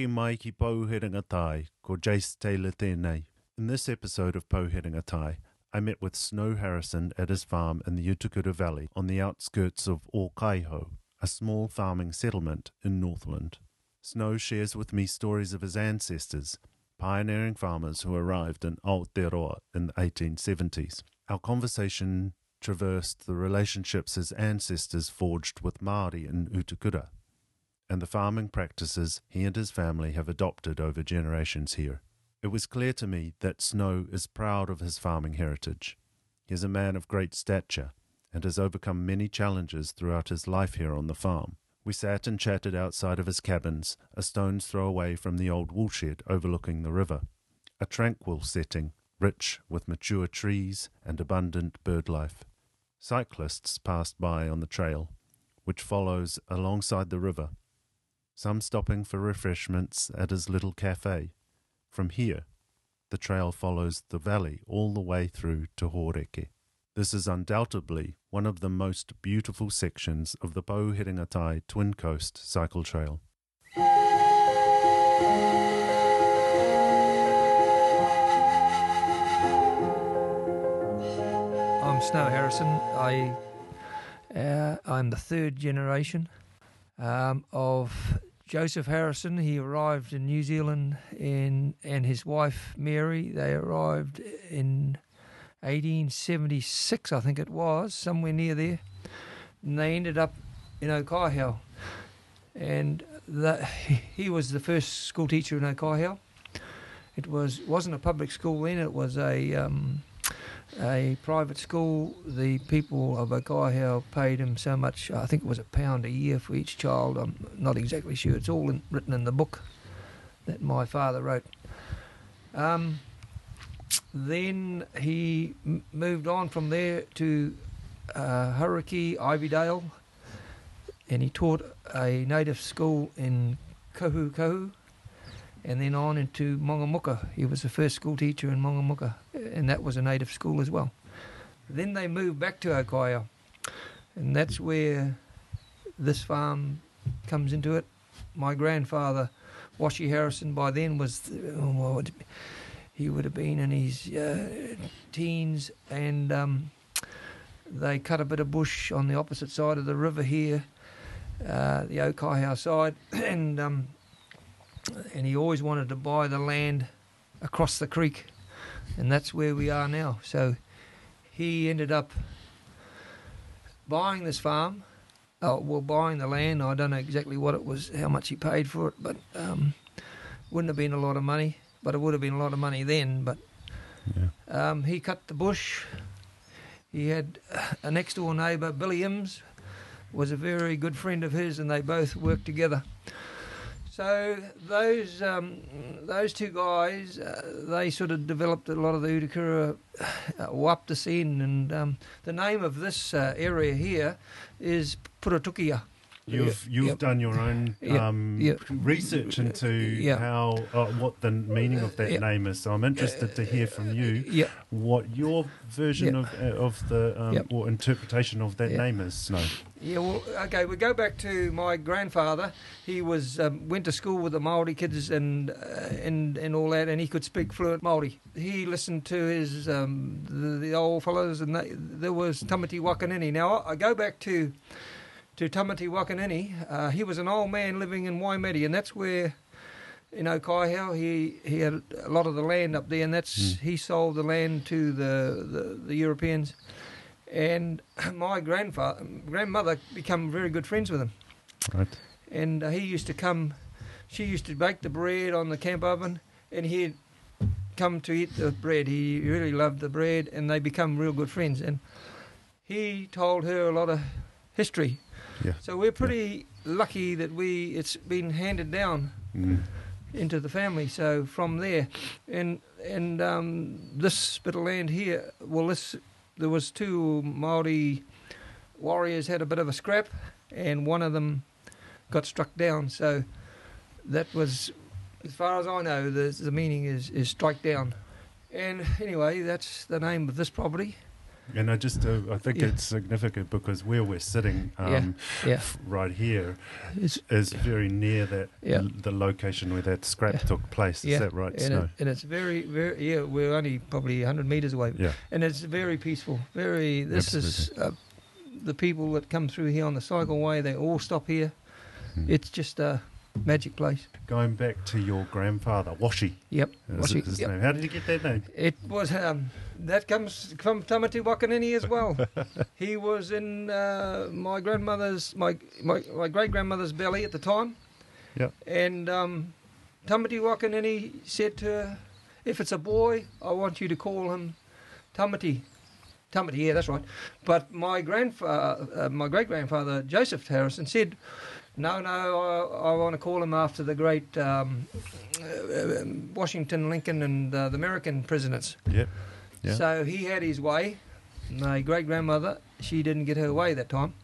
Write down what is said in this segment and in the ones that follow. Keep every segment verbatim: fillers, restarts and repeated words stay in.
Hoki mai ki Pouheringa Tai, ko Jace Taylor tēnei. In this episode of Pouheringa Tai, I met with Snow Harrison at his farm in the Utukura Valley on the outskirts of Ōkaiho, a small farming settlement in Northland. Snow shares with me stories of his ancestors, pioneering farmers who arrived in Aotearoa in the eighteen seventies. Our conversation traversed the relationships his ancestors forged with Māori in Utukura, and the farming practices he and his family have adopted over generations here. It was clear to me that Snow is proud of his farming heritage. He is a man of great stature and has overcome many challenges throughout his life here on the farm. We sat and chatted outside of his cabins, a stone's throw away from the old woolshed overlooking the river, a tranquil setting, rich with mature trees and abundant bird life. Cyclists passed by on the trail, which follows alongside the river, some stopping for refreshments at his little cafe. From here, the trail follows the valley all the way through to Horeke. This is undoubtedly one of the most beautiful sections of the Pouheringa Tai Twin Coast Cycle Trail. I'm Snow Harrison. I, uh, I'm the third generation um, of Joseph Harrison. He arrived in New Zealand in, and his wife Mary. They arrived in eighteen seventy-six, I think it was, somewhere near there. And they ended up in Ōkaiho. And the, he was the first school teacher in Ōkaiho. It was, wasn't a public school then, it was a... Um, a private school. The people of Ōkaiho paid him so much, I think it was a pound a year for each child. I'm not exactly sure. It's all in, written in the book that my father wrote. Um, then he m- moved on from there to uh, Hauraki, Ivydale, and he taught a native school in Kohu Kohu, and then on into Mongamuka. He was the first school teacher in Mongamuka, and that was a native school as well. Then they moved back to Ōkaiho, and that's where this farm comes into it. My grandfather, Washi Harrison, by then was, oh, well, he would have been in his uh, teens, and um, they cut a bit of bush on the opposite side of the river here, uh, the Ōkaiho side, and um, and he always wanted to buy the land across the creek, and that's where we are now. So he ended up buying this farm, oh, well, buying the land. I don't know exactly what it was, how much he paid for it, but um, wouldn't have been a lot of money, but it would have been a lot of money then. But yeah. um, he cut the bush. He had a next door neighbour, Billy Imms, was a very good friend of his, and they both worked together. So those um, those two guys, uh, they sort of developed a lot of the Utukura uh, Wapta and um, the name of this uh, area here is Puratukia. You've you've yep. done your own um, yep. Yep. research into yep. how uh, what the meaning of that yep. name is. So I'm interested to hear from you yep. what your version yep. of uh, of the um, yep. or interpretation of that yep. name is. Snow. Yeah, well, okay. We go back to my grandfather. He was um, went to school with the Māori kids and uh, and and all that, and he could speak fluent Māori. He listened to his um, the, the old fellows, and they, there was Tamati Wakanini. Now I go back to. to Tamati Wakanini. Uh, he was an old man living in Waimate, and that's where, in Ōkaiho, he, he had a lot of the land up there, and that's mm. he sold the land to the, the, the Europeans. And my grandfather, grandmother became very good friends with him. Right. And uh, he used to come, she used to bake the bread on the camp oven, and he'd come to eat the bread. He really loved the bread, and they become real good friends. And he told her a lot of history. Yeah. So we're pretty yeah. lucky that we it's been handed down mm. into the family. So from there, and and um, this bit of land here, well, this there was two Māori warriors had a bit of a scrap, and one of them got struck down. So that was, as far as I know, the the meaning is is strike down. And anyway, that's the name of this property. And I just, uh, I think Yeah. it's significant because where we're sitting um, Yeah, yeah. f- right here It's, is very near that Yeah. l- the location where that scrap Yeah. took place. Is yeah, that right, and, Snow? it, and it's very, very, yeah, we're only probably one hundred metres away. Yeah. And it's very peaceful. Very, this is, uh, the people that come through here on the cycleway, they all stop here. Mm. It's just a magic place. Going back to your grandfather, Washi. Yep. Is Washi, it his yep. name? How did you get that name? It was, um, that comes from Tamati Wakanini as well. He was in uh, my grandmother's, my, my, my great-grandmother's belly at the time. Yep. And um, Tamati Wakanini said to her, if it's a boy, I want you to call him Tamati. Tamati, yeah, that's right. But my grandfather, uh, my great-grandfather, Joseph Harrison, said, no, no, I, I want to call him after the great um, uh, Washington, Lincoln, and uh, the American presidents. Yep. Yeah. So he had his way. My great-grandmother, she didn't get her way that time.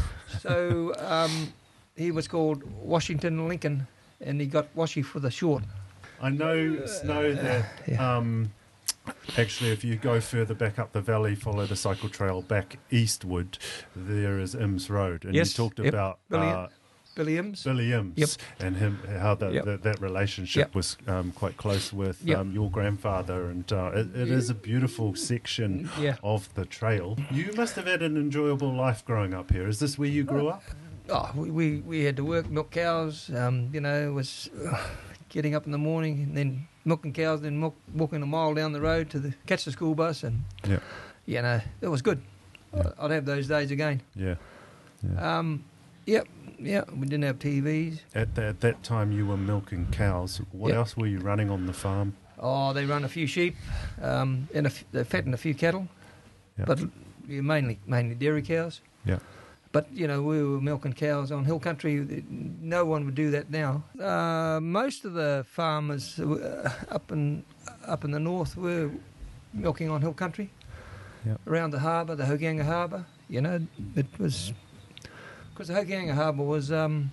So um, he was called Washington Lincoln, and he got Washi for the short. I know, Snow, that Yeah. um, actually if you go further back up the valley, follow the cycle trail back eastward, there is Imms Road. And Yes, you talked yep, about Billy- uh, Billy Imms. Billy Imms Yep. and him, how the, Yep. the, that relationship Yep. was um, quite close with Yep. um, your grandfather. And uh, it, it is a beautiful section Yeah. of the trail. You must have had an enjoyable life growing up here. Is this where you grew up? Oh, we, we, we had to work, milk cows, um, you know, it was uh, getting up in the morning and then milking cows, then milk, walking a mile down the road to the, catch the school bus. And, Yeah. you know, it was good. Yeah. I'd have those days again. Yeah. yeah. Um, yep, yeah, we didn't have T Vs. At, the, at that time you were milking cows. What Yep. else were you running on the farm? Oh, they run a few sheep, um, and a f- they fatten a few cattle, Yep. but yeah, mainly mainly dairy cows. Yeah. But you know, we were milking cows on hill country. No one would do that now. Uh, most of the farmers uh, up in up in the north were milking on hill country, Yep. around the harbour, the Hokianga Harbour. You know, it was because the Hokianga Harbour was um,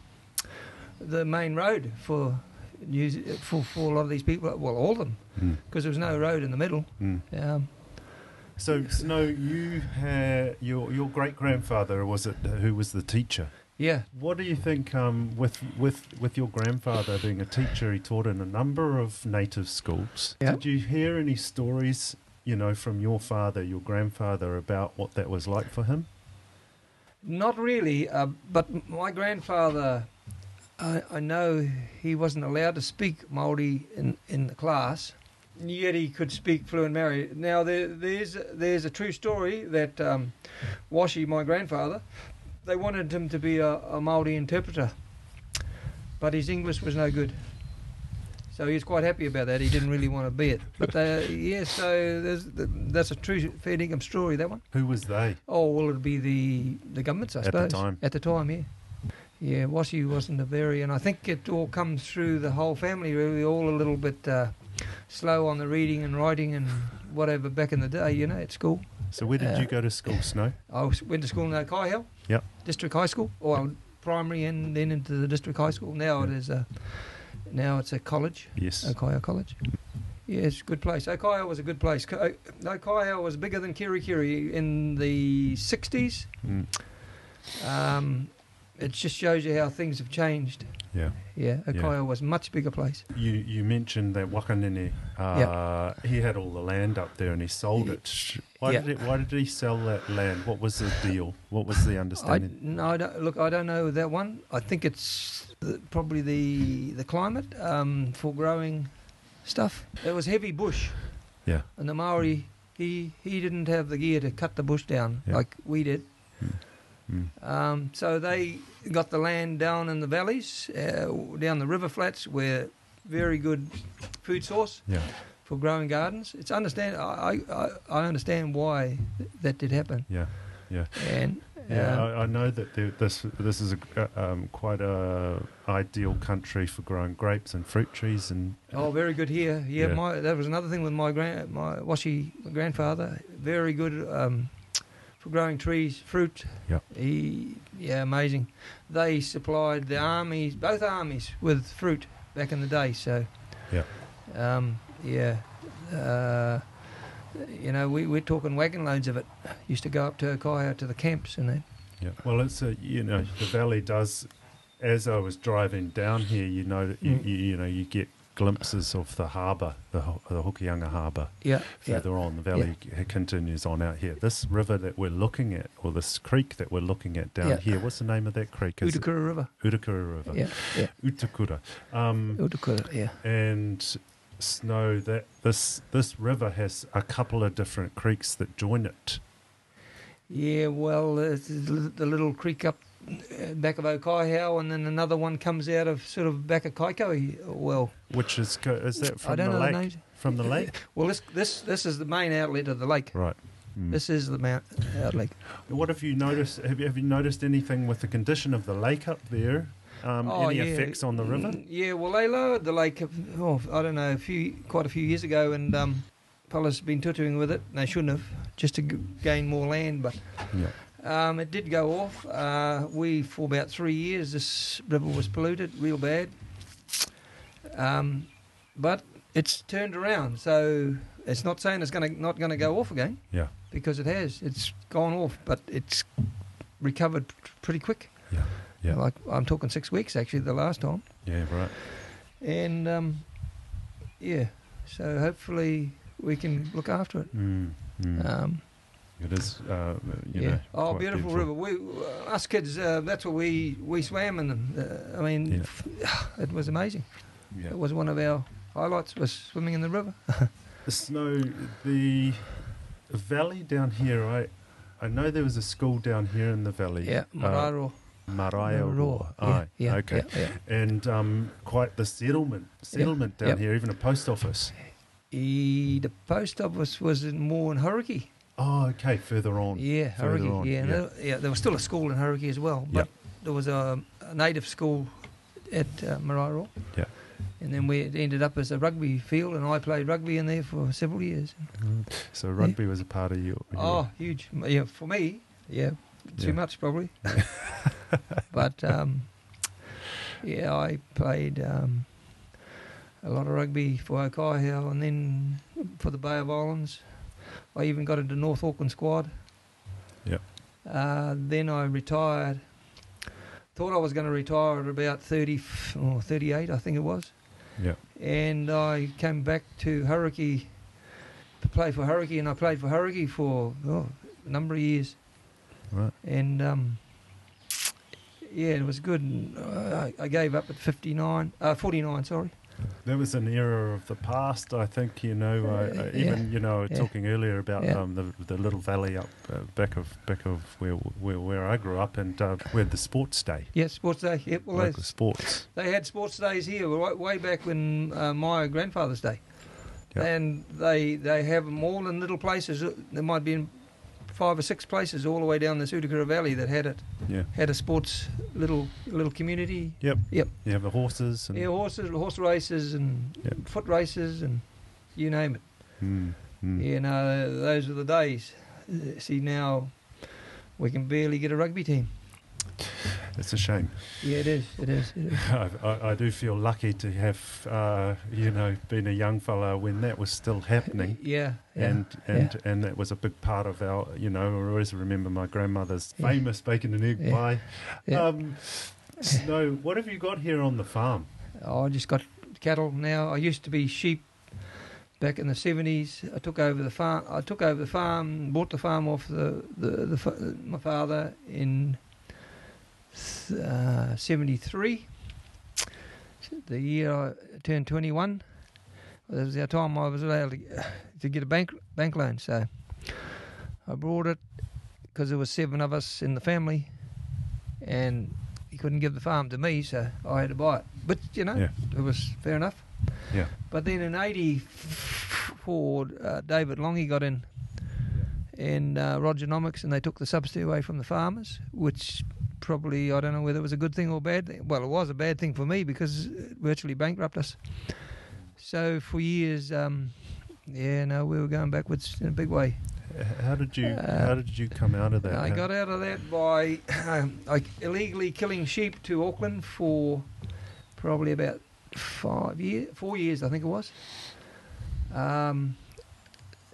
the main road for New Ze- for for a lot of these people. Well, all of them, Mm. because there was no road in the middle. Mm. Um, So, Snow, you had your your great grandfather, was it, who was the teacher? yeah, What do you think um, with with with your grandfather being a teacher? He taught in a number of native schools. Yeah. Did you hear any stories, you know, from your father, your grandfather, about what that was like for him? not really. Uh, but my grandfather, I, I know he wasn't allowed to speak Māori in in the class. Yet he could speak fluent Maori. Now there, there's there's a true story that um, Washi, my grandfather, they wanted him to be a, a Māori interpreter, but his English was no good. So he was quite happy about that. He didn't really want to be it. But uh, yeah, so there's, that's a true fair dinkum story, that one. Who was they? Oh, well, it'd be the the governments, I At the suppose. time. At the time, yeah. Yeah, Washi wasn't a very, and I think it all comes through the whole family. Really, all a little bit uh, slow on the reading and writing and whatever back in the day, you know, at school. So where did Uh, you go to school, Snow? I was, went to school in Okaihau, Yep. district high school, or primary, and then into the district high school. Now it is a, now it's a college, Yes. Okaihau College. Yeah, it's a good place. Okaihau was a good place. Ko- Okaihau was bigger than Kirikiri in the sixties. Mm. Um, it just shows you how things have changed. Yeah. Yeah, Okaihau was a much bigger place. You you mentioned that Wakanini, uh, he had all the land up there and he sold Y- it. Why yeah. did he, why did he sell that land? What was the deal? What was the I, understanding? no, I don't, look, I don't know that one. I think it's the, probably the the climate um, for growing stuff. It was heavy bush, Yeah. and the Maori he he didn't have the gear to cut the bush down Yeah. like we did. Mm. Um, so they got the land down in the valleys, uh, down the river flats, where very good food source Yeah. for growing gardens. It's understand. I I, I understand why th- that did happen. Yeah. Yeah. And Yeah, um, I, I know that there, this this is a, uh, um, quite a ideal country for growing grapes and fruit trees and oh, very good here. Yeah, Yeah. my that was another thing with my grand my Washi grandfather. Very good um, for growing trees, fruit. Yep. He yeah, amazing. They supplied the armies, both armies, with fruit back in the day. So Yeah. um, yeah. Uh, you know, we, we're talking wagon loads of it. Used to go up to Okaya to the camps and that. Yeah. Well, it's a, you know, the valley does, as I was driving down here, you know, you, Mm. you, you know, you get glimpses of the harbour, the, Ho- the Hokianga harbour. Yeah, yeah. Further on, the valley c- continues on out here. This river that we're looking at, or this creek that we're looking at down Yeah. here, what's the name of that creek? Is it Utukura River. Utukura River. Yeah, yeah. Utukura. Um, Utukura, yeah. and Snow, that this this river has a couple of different creeks that join it. Yeah, well, uh, the the little creek up uh, back of Okaihau, and then another one comes out of sort of back of Kaikohe. Well, Which is co- is that I from don't the know lake? the names. From the lake, Well, this this this is the main outlet of the lake. right? Mm. This is the mount outlet. What have you noticed? Have you have you noticed anything with the condition of the lake up there? Um, Oh, any yeah. effects on the river? Mm, Yeah, well, they lowered the lake. Oh, I don't know, a few quite a few years ago, and um, fellas have been tutoring with it. And they shouldn't have, just to g- gain more land, but. Yeah. Um, it did go off. Uh, we, for about three years, this river was polluted real bad. Um, but it's turned around, so it's not saying it's going to not going to go off again. Yeah. Because it has. It's gone off, but it's recovered p- pretty quick. Yeah. Yeah. Like I'm talking six weeks actually the last time, Yeah. Right. and um, yeah. So hopefully we can look after it. Mm, mm. Um, it is. Uh, you yeah. know, Oh, quite beautiful, river. We, uh, us kids, uh, that's what we we swam in them. Uh, I mean, Yeah. f- it was amazing. Yeah. It was one of our highlights was swimming in the river. The Snow, the valley down here. I I know there was a school down here in the valley. Yeah, Marairo. Uh, Marairo. Yeah, Aye. yeah, Okay. yeah, yeah. And um, quite the settlement settlement down Yep. here, even a post office. E, the post office was in more in Hauriki. Oh, okay, further on. Yeah, Further Hauriki. on, Yeah, and yeah. There, yeah. There was still a school in Hauriki as well, but Yep. there was a, a native school at uh, Marairo. Yeah. And then we it ended up as a rugby field, and I played rugby in there for several years. So rugby was a part of your. your Oh, huge. Yeah, for me, yeah, too Yeah. much probably. But um, yeah, I played um, a lot of rugby for Okaihau, and then for the Bay of Islands. I even got into North Auckland squad. Yep. Uh, then I retired. Thought I was going to retire at about thirty or thirty-eight, I think it was. Yeah. And I came back to Hauriki to play for Hauriki, and I played for Hauriki for oh, a number of years. Right. And um, yeah, it was good. And, uh, I, I gave up at fifty-nine, uh, forty-nine, sorry. There was an era of the past, I think. You know, uh, Uh, uh, even yeah. you know, Yeah. talking earlier about Yeah. um, the the little valley up uh, back of back of where where, where I grew up, and uh, we had the sports day, Yeah, sports day. Yeah, well, local they, sports. they had sports days here way, way back when uh, my grandfather's day. Yeah. And they they have them all in little places. There might be in five or six places all the way down the Sutukura Valley that had it. Yeah. Had a sports little little community. Yep. Yep. You have the horses and Yeah, horses, horse races, and Yep. foot races, and you name it. Mm, mm. You know, those were the days. Uh, See, now we can barely get a rugby team. It's a shame. Yeah, it is. It is. It is. I, I, I do feel lucky to have, uh, you know, been a young fella when that was still happening. Yeah. yeah And and yeah. and that was a big part of our, you know, I always remember my grandmother's Yeah. famous bacon and egg Yeah. pie. Yeah. Um, Snow, what have you got here on the farm? Oh, I just got cattle now. I used to be sheep back in the seventies. I took over the farm. I took over the farm, bought the farm off the, the, the fa- my father in uh, seventy-three. The year I turned twenty-one. That was the time I was allowed to, to get a bank bank loan. So I brought it because there was seven of us in the family, and he couldn't give the farm to me, so I had to buy it. But you know, Yeah. it was fair enough. Yeah. But then in eighty-four, uh, David Longy got in, and uh, Rogernomics, and they took the subsidy away from the farmers, which probably, I don't know whether it was a good thing or a bad thing. Well, it was a bad thing for me because it virtually bankrupted us. So for years, um, yeah, no, we were going backwards in a big way. H- How did you Uh, How did you come out of that? I How- got out of that by um, like illegally killing sheep to Auckland for probably about five years, four years, I think it was. Um,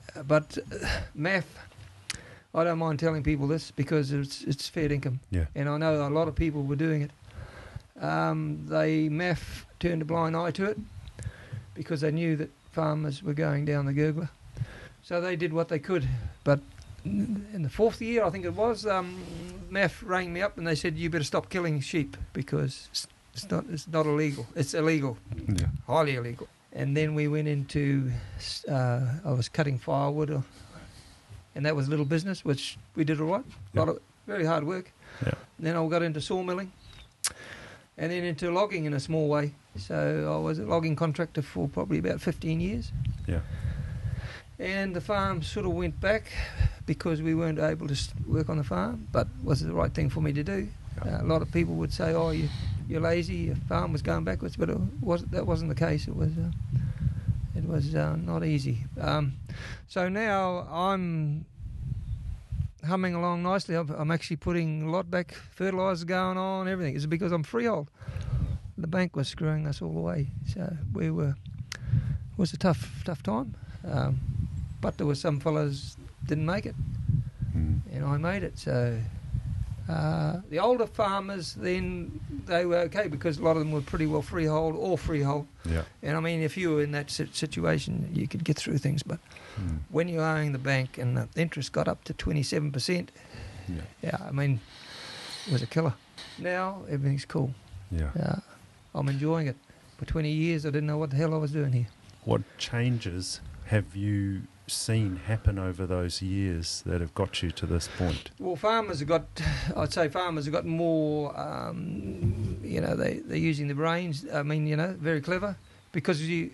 but uh, math, I don't mind telling people this because it's it's fair income. Yeah. And I know a lot of people were doing it. Um, they, M A F turned a blind eye to it because they knew that farmers were going down the gurgler. So they did what they could. But in the fourth year, I think it was, um, M A F rang me up and they said, you better stop killing sheep because it's, it's not it's not illegal. It's illegal, Yeah. highly illegal. And then we went into, uh, I was cutting firewood, or, and that was a little business, which we did all right. A Yeah. lot of very hard work. Yeah. Then I got into sawmilling, and then into logging in a small way. So I was a logging contractor for probably about fifteen years. Yeah. And the farm sort of went back because we weren't able to s- work on the farm, but was the right thing for me to do. Yeah. Uh, a lot of people would say, "Oh, you, you're lazy. Your farm was going backwards," but it was that wasn't the case. It was uh, it was uh, not easy. Um, so now I'm humming along nicely. I'm, I'm actually putting a lot back, fertiliser going on, everything. It's because I'm freehold. The bank was screwing us all away, so we were. It was a tough, tough time. Um, but there were some fellas didn't make it, Mm. and I made it. So uh, the older farmers then they were okay because a lot of them were pretty well freehold or freehold. Yeah. And I mean, if you were in that si- situation, you could get through things. But Mm. when you're owing the bank and the interest got up to twenty-seven percent, Yeah. yeah, I mean, it was a killer. Now everything's cool. Yeah. Yeah, I'm enjoying it. For twenty years, I didn't know what the hell I was doing here. What changes have you seen happen over those years that have got you to this point? Well, farmers have got, I'd say farmers have got more, um, you know, they, they're using their brains. I mean, you know, very clever. Because you,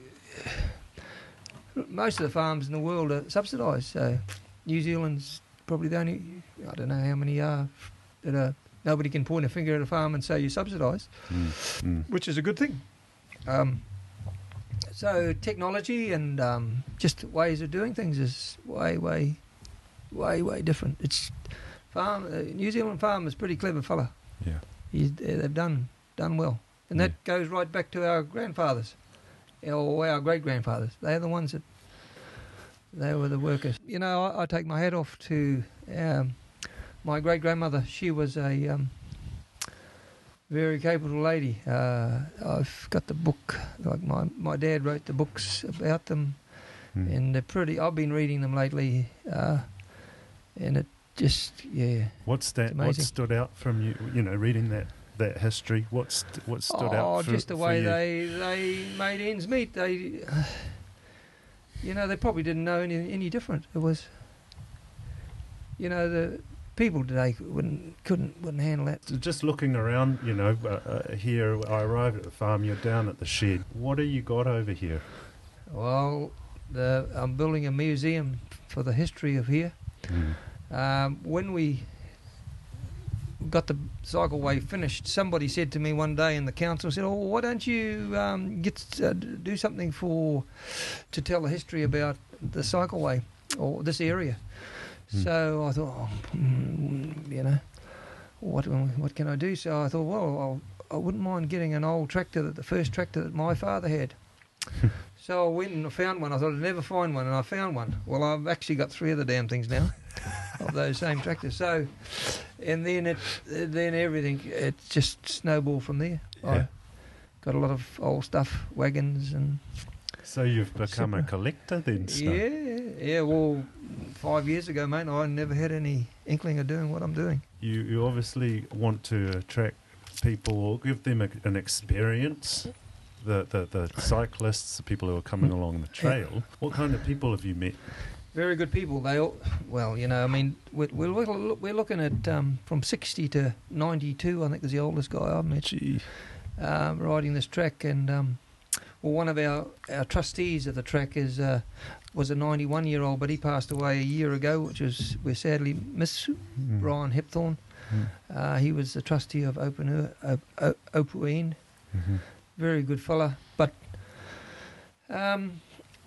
most of the farms in the world are subsidised. So New Zealand's probably the only, I don't know how many are, that are, nobody can point a finger at a farm and say you're subsidised, Mm. Mm. which is a good thing. Um, so technology and um, just ways of doing things is way, way, way, way different. It's farm. Uh, New Zealand farmer's pretty clever fella. Yeah. He's, they've done done well, and that goes right back to our grandfathers, or our great grandfathers. They're the ones that they were the workers. You know, I, I take my hat off to um, my great grandmother. She was a um, very capable lady. Uh, I've got the book. Like my my dad wrote the books about them, Mm. and they're pretty. I've been reading them lately, uh, and it just yeah. What's that? It's What amazing. stood out from you? You know, reading that that history. What st- what stood oh, out? For, just the for way you? they they made ends meet. They, you know, they probably didn't know any any different. It was, you know, the people today wouldn't couldn't wouldn't handle that. So just looking around, you know, uh, uh, here I arrived at the farm. You're down at the shed. What do you got over here? Well, the, I'm building a museum for the history of here. Mm. Um, when we got the cycleway finished, somebody said to me one day in the council, said, "Oh, why don't you um, get uh, do something for to tell the history about the cycleway or this area?" Mm. So I thought, oh, mm, you know, what what can I do? So I thought, well, I'll, I wouldn't mind getting an old tractor, that the first tractor that my father had. So I went and I found one. I thought I'd never find one, and I found one. Well, I've actually got three of the damn things now, of those same tractors. So, and then it, then everything, it just snowballed from there. Yeah. I got a lot of old stuff, wagons and So you've become a Super. collector then, Snow? yeah, yeah. Well, five years ago, mate, I never had any inkling of doing what I'm doing. You you obviously want to attract people or give them a, an experience. The, the the cyclists, the people who are coming along the trail. What kind of people have you met? Very good people. They all, well, you know, I mean, we're we're, look, we're looking at um, from sixty to ninety-two. I think is the oldest guy I've met. Gee. Um, riding this track, and um, well, one of our, our trustees of the track is uh, was a ninety-one year old, but he passed away a year ago, which was we sadly miss Mm. Brian Hepthorne. Mm. Uh, he was the trustee of Open uh, o- Opuene. Mhm. Very good fella, but um,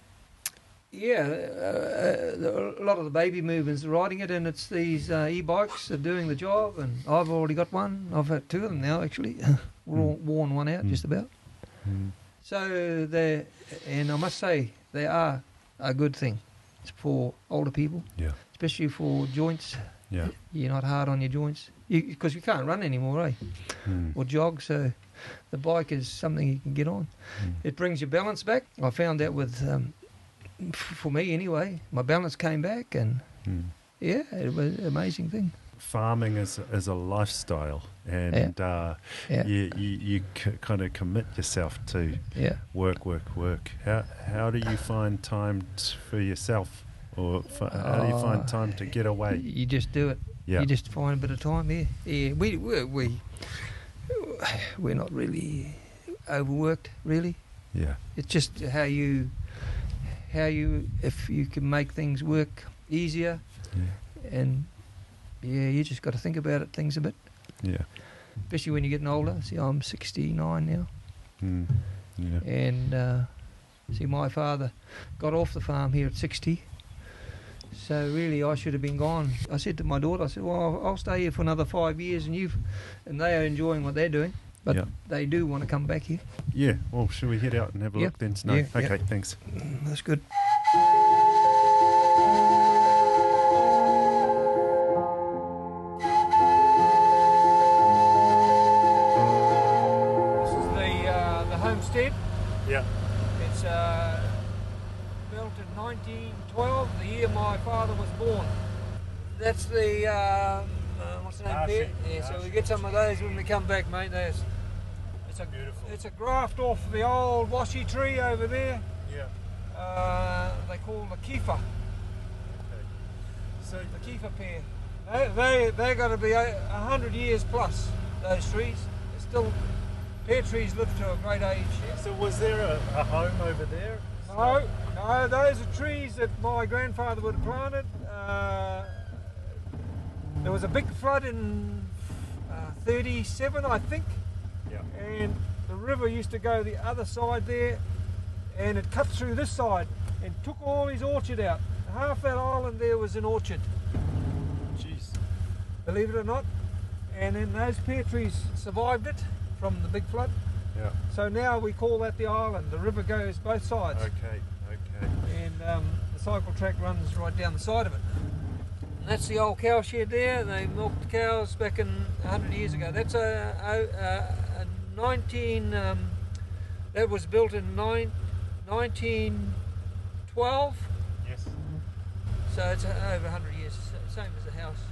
yeah, uh, a lot of the baby movers are riding it, and it's these uh, e-bikes that are doing the job. And I've already got one. I've had two of them now, actually. Worn worn one out, Mm. just about. Mm. So they, and I must say, they are a good thing. for older people, Yeah. especially for joints. Yeah. You're not hard on your joints because you, you can't run anymore, eh? Mm. Or jog. So the bike is something you can get on. Mm. It brings your balance back. I found that with, um, f- for me anyway, my balance came back, and Mm. yeah, it was an amazing thing. Farming is is a lifestyle, and uh, Yeah. you you, you c- kind of commit yourself to Yeah. work, work, work. How how do you find time t- for yourself, or f- how do you Oh, find time to get away? You just do it. Yeah. You just find a bit of time. Yeah. Yeah. We we we we're not really overworked, really. Yeah. It's just how you how you if you can make things work easier, Yeah. and yeah, you just got to think about it things a bit, Yeah. especially when you're getting older. See, I'm sixty-nine now, Mm. Yeah. and uh, see, my father got off the farm here at sixty. So really, I should have been gone. I said to my daughter, I said, "Well, I'll, I'll stay here for another five years, and you, and they are enjoying what they're doing, but Yeah. they do want to come back here." Yeah. Well, should we head out and have a Yeah. look then, Snow? Yeah, Okay. yeah. Thanks. Mm, That's good. This is the uh, the homestead. Yeah. It's uh, built in nineteen twelve, the year my father was born. That's the, um, uh, what's the name, Ah, Pear? sheep. Yeah, Ah, so we sheep. get some of those when we come back, mate. There's, it's a Beautiful. It's a graft off the old washi tree over there. Yeah. Uh, they call the kifa, Okay. So the kifa pear. They they they got to be a a hundred years plus. Those trees. They're still pear trees live to a great age. So was there a, a home over there? No, no, those are trees that my grandfather would have planted. Uh, there was a big flood in uh, thirty-seven, I think, Yeah. and the river used to go the other side there, and it cut through this side and took all his orchard out. Half that island there was an orchard, Jeez. believe it or not, and then those pear trees survived it from the big flood. Yeah. So now we call that the island. The river goes both sides. Okay. Okay. And um, the cycle track runs right down the side of it. And that's the old cow shed there. They milked the cows back in a hundred years ago. That's a, a, a, a nineteen. Um, that was built in nine, nineteen twelve. Yes. So it's a, over a hundred years, s- same as the house.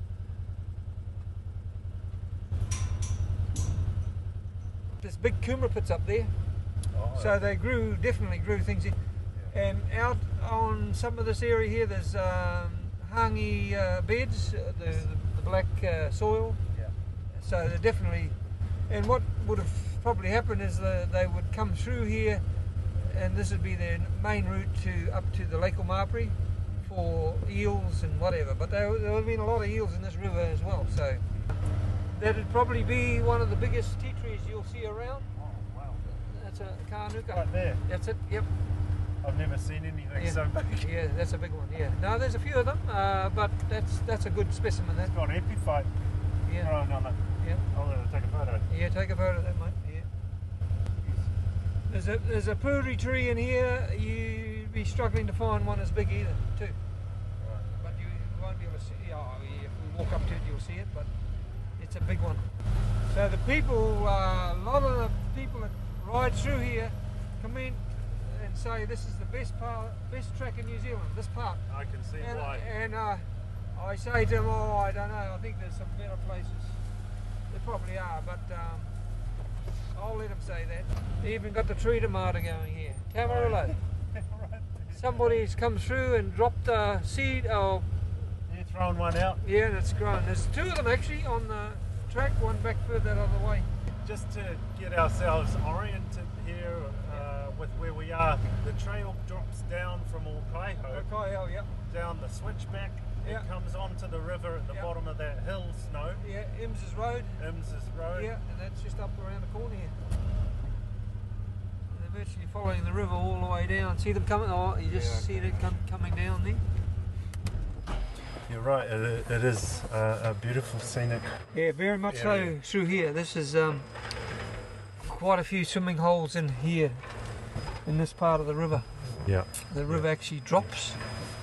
There's big kumara pits up there. Oh, So they grew, definitely grew things in. And out on some of this area here, there's um, hangi uh, beds, uh, the, the, the black uh, soil. Yeah. So they're definitely, and what would have probably happened is the, they would come through here, and this would be their main route to up to the Lake Omapri for eels and whatever. But there, there would have been a lot of eels in this river as well. So that'd probably be one of the biggest tea trees you'll see around. Oh, wow. That's a Kanuka. Right there. That's it. Yep. I've never seen anything Yeah. so big. Yeah, that's a big one. Yeah. No, there's a few of them, uh, but that's that's a good specimen. That. It's got epiphyte Yeah. growing on it. Yeah. I'm going to take a photo. Yeah. Take a photo of that, mate. Yeah. There's a there's a puri tree in here. You'd be struggling to find one as big either, too. But you won't be able to see. Oh, if we walk up to it, you'll see it. But it's a big one. So the people, uh, a lot of the people that ride through here, come in and say this is the best part, best track in New Zealand. This part. I can see And, why. and uh, I say to them, oh, I don't know, I think there's some better places. There probably are, but um, I'll let them say that. They even got the tree tomato going here. Tamarillo. Somebody's come through and dropped a seed, oh, You're throwing one out yeah, and it's grown. There's two of them actually on the track, one back further the other way. just to get ourselves oriented here uh, with where we are. The trail drops down from Okaiho Okay, oh, yeah. down the switchback. Yeah. It comes onto the river at the Yeah. bottom of that hill, Snow, Yeah, Ims's Road. Ims's Road. Yeah, and that's just up around the corner here. And they're virtually following the river all the way down. See them coming? Oh, you just Yeah, see it come, coming down there. You're right, it, it is uh, a beautiful scenic. Yeah, very much area. so through here. This is um, quite a few swimming holes in here, in this part of the river. Yeah. The river actually drops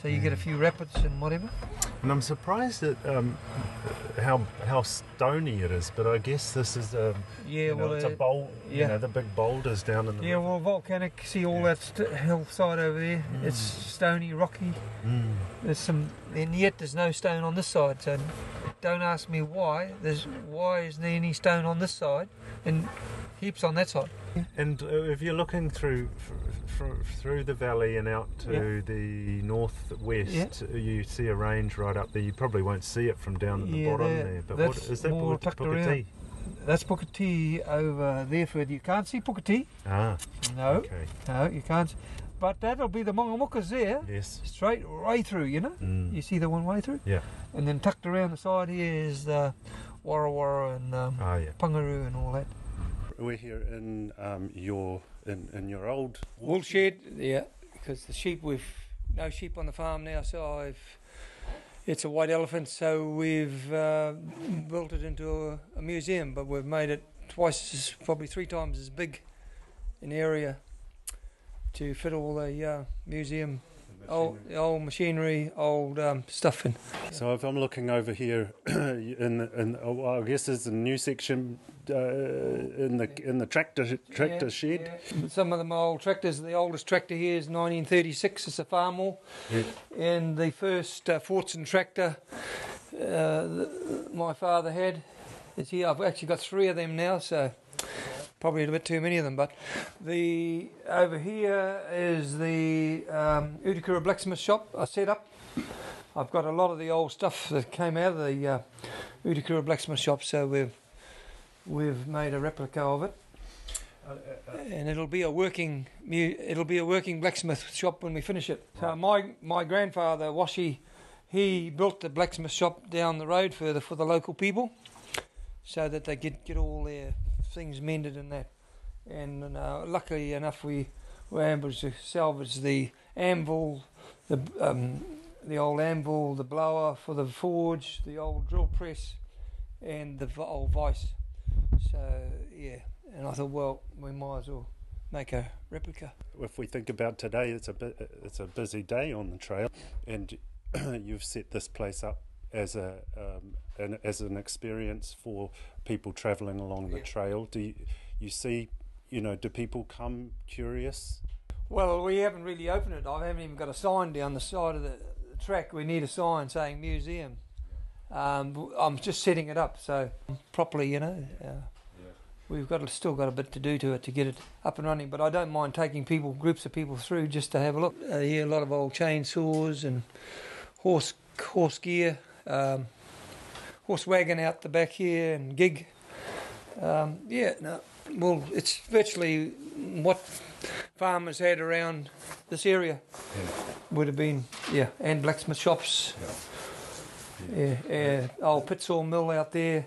so you get a few rapids and whatever. And I'm surprised at um, how how stony it is, but I guess this is a Yeah, you know, well, it's a uh, bowl. yeah. You know, the big boulders down in the Yeah, river. well, volcanic. See all Yeah. that st- hillside over there. Mm. It's stony, rocky. Mm. There's some, and yet there's no stone on this side. So don't ask me why. There's why isn't there any stone on this side, and heaps on that side. And uh, if you're looking through f- f- through the valley and out to Yeah. the northwest, Yeah. you see a range right up there. You probably won't see it from down at the Yeah, bottom there- there. But what that's is that? more Puketi? tucked Puketi? around. That's Puketi over there further. You can't see Puketi. Ah, No, okay. no, you can't. But that'll be the Mongamukas there, Yes. straight way through. You know, Mm. you see the one way through. Yeah. And then tucked around the side here is the Warra Warra and um, Ah, yeah. Pungaroo and all that. We're here in um, your in, in your old Wool shed, yeah, because the sheep, we've no sheep on the farm now, so I've it's a white elephant, so we've uh, built it into a, a museum, but we've made it twice, as, probably three times as big in area to fit all the uh, museum, old, old machinery, old um, stuff in. So if I'm looking over here, in the, in oh, well, I guess there's a new section uh, in the in the tractor tractor Yeah, shed. yeah. Some of them are old tractors. The oldest tractor here is nineteen thirty-six. It's a Farmall. Yeah. And the first uh, Fortson tractor uh, that my father had is here. I've actually got three of them now, so probably a bit too many of them. But the over here is the um, Utukura blacksmith shop I set up. I've got a lot of the old stuff that came out of the uh, Utukura blacksmith shop, so we've we've made a replica of it. And it'll be a working mu- it'll be a working blacksmith shop when we finish it. So my my grandfather Washi, he built the blacksmith shop down the road further for the local people, so that they could get all their things mended and that. And uh, luckily enough, we were able to salvage the anvil, the um, the old anvil, the blower for the forge, the old drill press, and the v- old vice. So yeah. And I thought, well, we might as well make a replica. If we think about today, it's a bit, it's a busy day on the trail, and you've set this place up as a um, an, as an experience for people travelling along the Yeah. trail. Do you, you see, you know, do people come curious? Well, we haven't really opened it. I haven't even got a sign down the side of the track. We need a sign saying museum. Um, I'm just setting it up, so properly, you know. Uh, We've got still got a bit to do to it to get it up and running, but I don't mind taking people, groups of people through just to have a look. Uh, here, a lot of old chainsaws and horse horse gear, um, horse wagon out the back here, and gig. Um, yeah, no, well, it's virtually what farmers had around this area. Yeah. Would have been, yeah, and blacksmith shops. Yeah, yeah, old pit saw mill out there.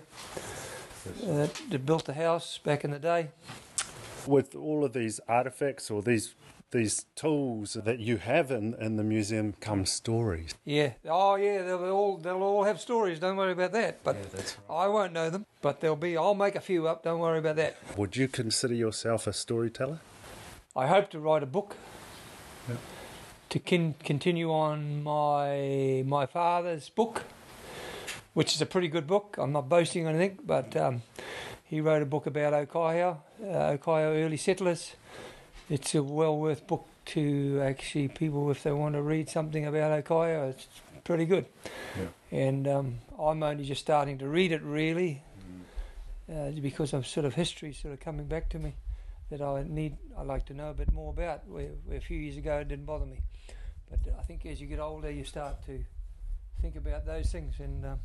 Uh, that built the house back in the day. With all of these artifacts or these these tools that you have in, in the museum come stories. Yeah. Oh, yeah. They'll all they'll all have stories. Don't worry about that. But Yeah, that's I won't know them. But there'll be. I'll make a few up. Don't worry about that. Would you consider yourself a storyteller? I hope to write a book. Yeah. To kin- continue on my my father's book, which is a pretty good book. I'm not boasting or anything, but um, he wrote a book about Okaio, uh, Okaio early settlers. It's a well worth book to actually people if they want to read something about Okaio. It's pretty good. Yeah. And um, I'm only just starting to read it really, uh, because of sort of history sort of coming back to me that I need. I like to know a bit more about. Where, where a few years ago it didn't bother me, but I think as you get older you start to think about those things. And um,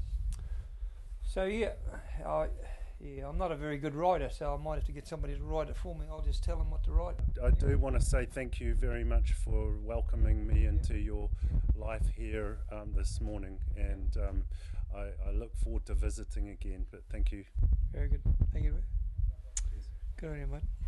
so yeah, I, yeah, I'm not a very good writer, so I might have to get somebody to write it for me. I'll just tell them what to write. I do want to say thank you very much for welcoming me into your life here um, this morning, and um, I, I look forward to visiting again. But thank you. Very good. Thank you. Good on you, mate.